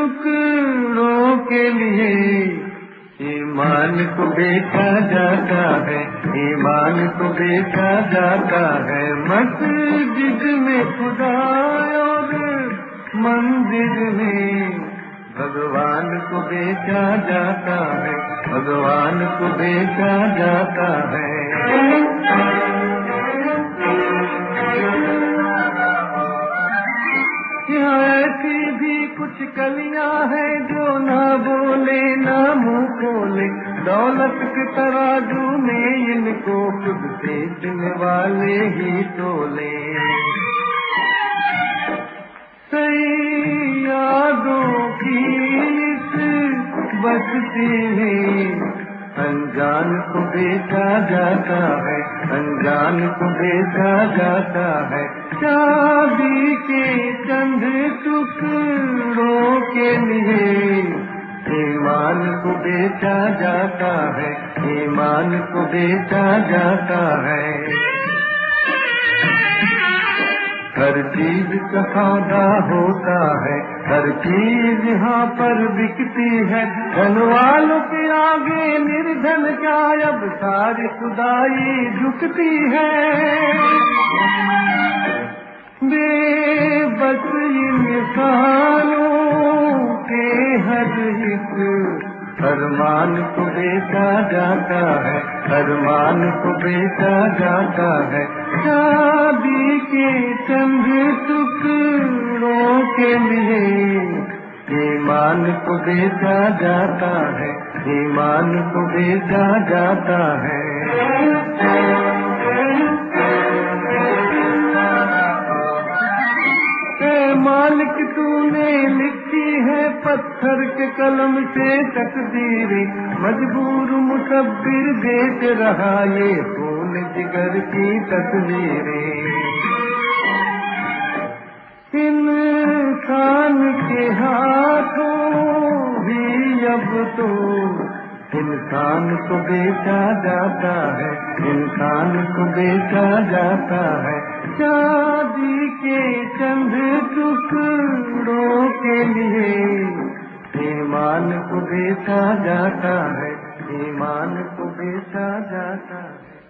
टुकड़ों के लिए ईमान को बेचा जाता है, ईमान को बेचा जाता है। मस्जिद में खुदा और मंदिर में भगवान को बेचा जाता है, भगवान को बेचा जाता है। ऐसी भी कुछ कलियां हैं जो ना बोले ना मुंह खोले, दौलत के तराजू में इनको खुद बेचने वाले ही तोले। सही यादों की इस बस्ती में अनजान को बेचा जाता है, अनजान को बेचा जाता है। चांदी के चंद टुकड़ों के लिए ईमान को बेचा जाता है, ईमान को बेचा जाता है। हर चीज का सौदा होता है, हर चीज यहाँ पर बिकती है। धन वालों के आगे निर्धन क्या, अब सारी खुदाई झुकती है। बेबस इंसानों के हर एक अरमान को बेचा जाता है, अरमान को बेचा जाता है। चांदी के चंद टुकड़ों के लिए ईमान को बेचा जाता है, ईमान को बेचा जाता है। मालिक तूने लिखी है पत्थर के कलम से तकदीरें, मजबूर मुसब्बिर बेच रहा ये खून जिगर की तस्वीरें। इंसान के हाथों भी अब तो इंसान को बेचा जाता है, इंसान को बेचा जाता है। चांदी के चंद टुकड़ों के लिए ईमान को बेचा जाता है, ईमान को बेचा जाता है।